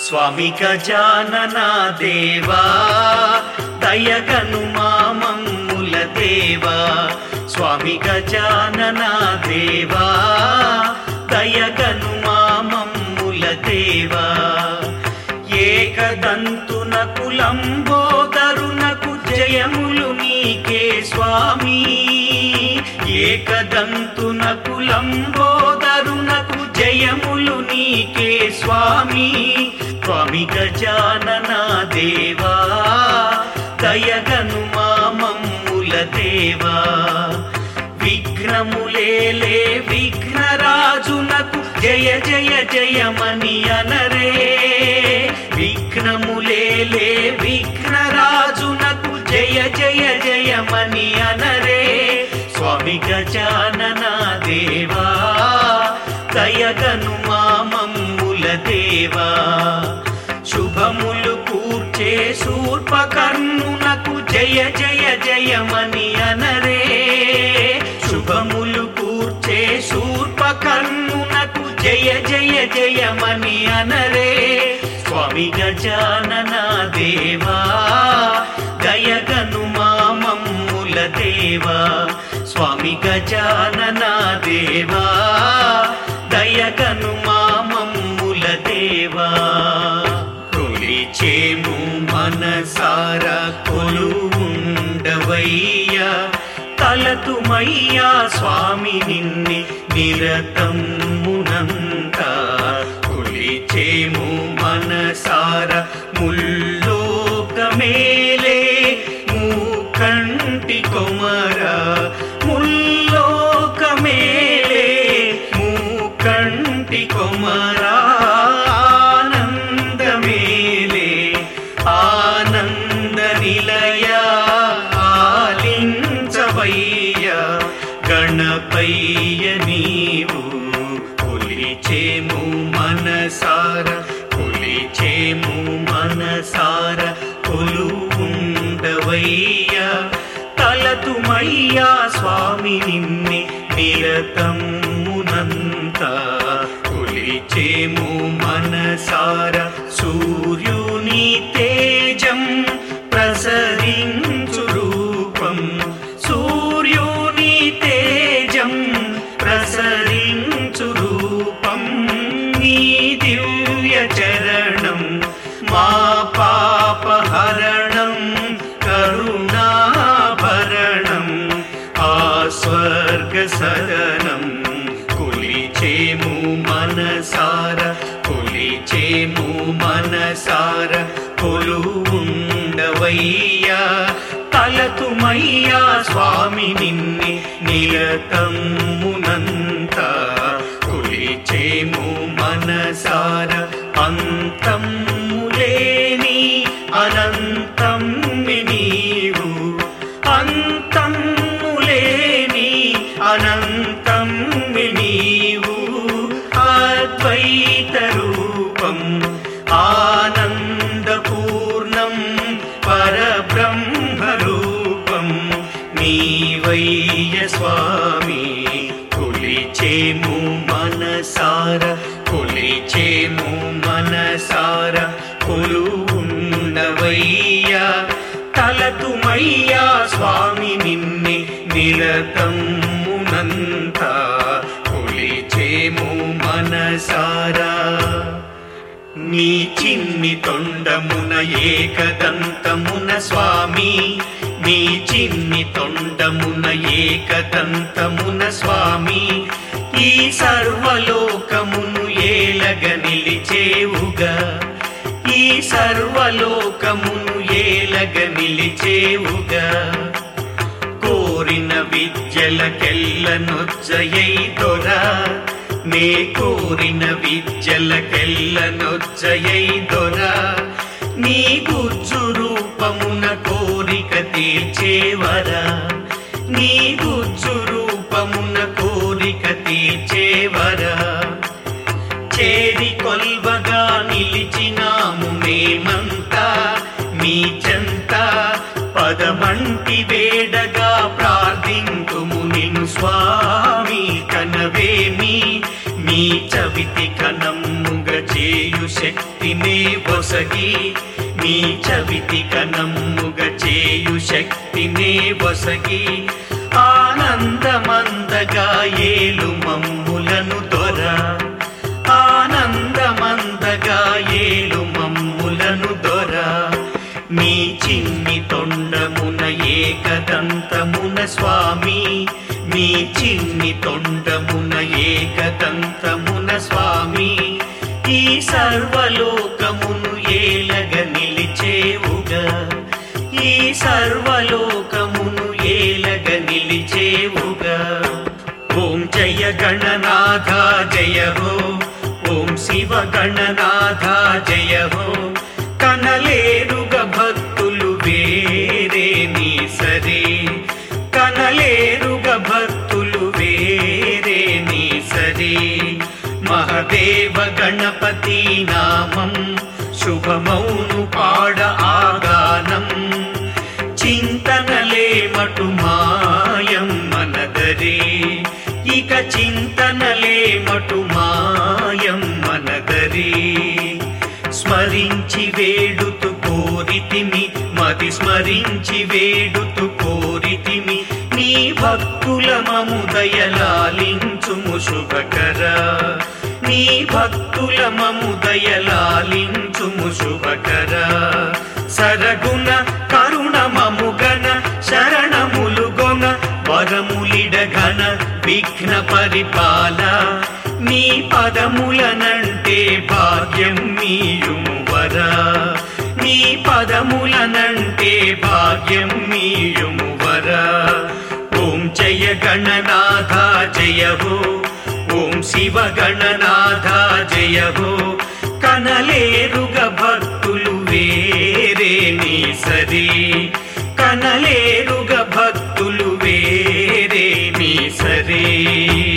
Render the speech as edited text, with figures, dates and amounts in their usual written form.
స్వామి గజానన దేవా దయగను మా మమ్ముల దేవా స్వామి గజానన దేవా దయగను మా మమ్ముల దేవా ఏకదంతునకు లంబోదరునకు జయములు నీకే స్వామి ఏకదంతునకు లంబోదరునకు జయములు నీకే స్వామి స్వామి గజానన దేవా దయగను మా మమ్ముల దేవా విఘ్నములేలే విఘ్నరాజునకు జయ జయ జయమని అనరే విఘ్నములేలే విఘ్నరాజునకు జయ జయ జయమని అనరే స్వామి గజానన దేవా దయగను మా మమ్ముల దేవా శుభములు కూర్చే శూర్పకర్ణునకు జయ జయ జయమని అనరే శుభములు కూర్చే శూర్పకర్ణునకు జయ జయ జయమని అనరే స్వామి గజానన దేవా దయగను మా మమ్ముల దేవా స్వామి గజానన దేవా దయగను మా మమ్ముల దేవా కొలిచేము మనసారా కొలువుండవయ్యా తలతుమయ్యా స్వామి నిన్ని నిరతమునంతా కొలిచేము మనసారా ముల్లోకమేలే మూకంటి కొమరా ముల్లోకమేలే మూకంటి కొమరా ఆనందమేలే ఆనంద నిలయ ఆలించవయ్యా గణపయ్య నీవు కొలిచేము మనసార కొలిచేము మనసార కొలువుండవయ్యా తలతుమయ్యా స్వామి నిన్ని నిరతమునంతా కొలిచేము మనసార సూర్యుని తేజం ప్రసరించు రూపం సూర్యుని తేజం ప్రసరించు రూపం నీ దివ్య చరణం మా పాపహరణం కరుణాభరణం ఆ స్వర్గ సదనం కొలిచేము మనసార కొలిచేము మనసార కొలువుండవయ్యా తలతుమయ్యా స్వామి నిన్ని నిరతమునంతా కొలిచేము మనసార అంతములేని అనంతం నీవు అంతములేని అనంతం నీవు అద్వైత రూపం ఆనందపూర్ణం పరబ్రహ్మ రూపం నీవయ్య స్వామి కొలిచేము మనసార కొలిచేము మనసార కొలువుండవయ్యా తలతుమయ్యా స్వామి నిన్ని నిరతమునంతా కొలిచేము మనసారా నీ చిన్ని తొండమున ఏకదంతమున స్వామి నీ చిన్ని తొండమున ఏకదంతమున స్వామి ఈ సర్వలోకమును ఏలగ నిలిచేవుగా ఈ సర్వలోకమును ఏలగ నిలిచేవుగా కోరిన విద్యలకెల్లనొజ్జయై దొరా నే కోరిన విద్యలకెల్లనొజ్జయై దొరా నీ గుజ్జు రూపమున కోరిక తీర్చేవరా నీ గుజ్జు రూపమున కోరిక తీర్చేవరా చేరి కొల్వగా నిలిచినాము మేమంతా మీ చెంత పదమంటి వేడగా ప్రార్థింతుము నిన్ను స్వామి కనవేమి మీ చవితి కనమ్ముగ చేయు శక్తి ముక్తినే బొసగి నీ చవితి కనమ్ముగ చేయు శక్తినే బొసగి ఆనందమందగా ఏలు మమ్ములను దొర ఆనందమందగా ఏలు మమ్ములను దొర నీ చిన్ని తొండమున ఏకదంతమున స్వామి నీ చిన్ని తొండమున ఏకదంతమున స్వామి ఈ సర్వలోకమును ఏలగ నిలిచేవుగా ఈ సర్వలోకమును ఏలగ నిలిచేవుగా ఓం జయ గణనాథ జయ హో ఓం శివ గణనాథ జయ హో కనలేరుగ భక్తులు వేరే నీ సరే కనలేరుగ భక్తులు వేరే నీ సరే మహదేవ గణపతి నామం శుభమౌను పాడ ఆగానం చింతనలే మటు మాయం మనదరే ఇక చింతనలే మటు మాయం మనదరే స్మరించి వేడుతు కోరితిమి మది స్మరించి వేడుతు కోరితిమి నీ భక్తుల మము దయలాలించుము శుభకర నీ భక్తుల మము దయలాలించుము శుభకర సరగుణ కరుణ మముగన శరణములుగొన వరములిడగన విఘ్న పరిపాల నీ పదములనంటే భాగ్యం నీయుము వరా నీ పదములనంటే భాగ్యం నీయుము వరా ఓం జయ గణనాథ జయ హో ఓం శివ గణనాథ జయ హో కనలేరుగ భక్తులు వేరే నీ సరే కనలేరుగ భక్తులు వేరే నీ సరే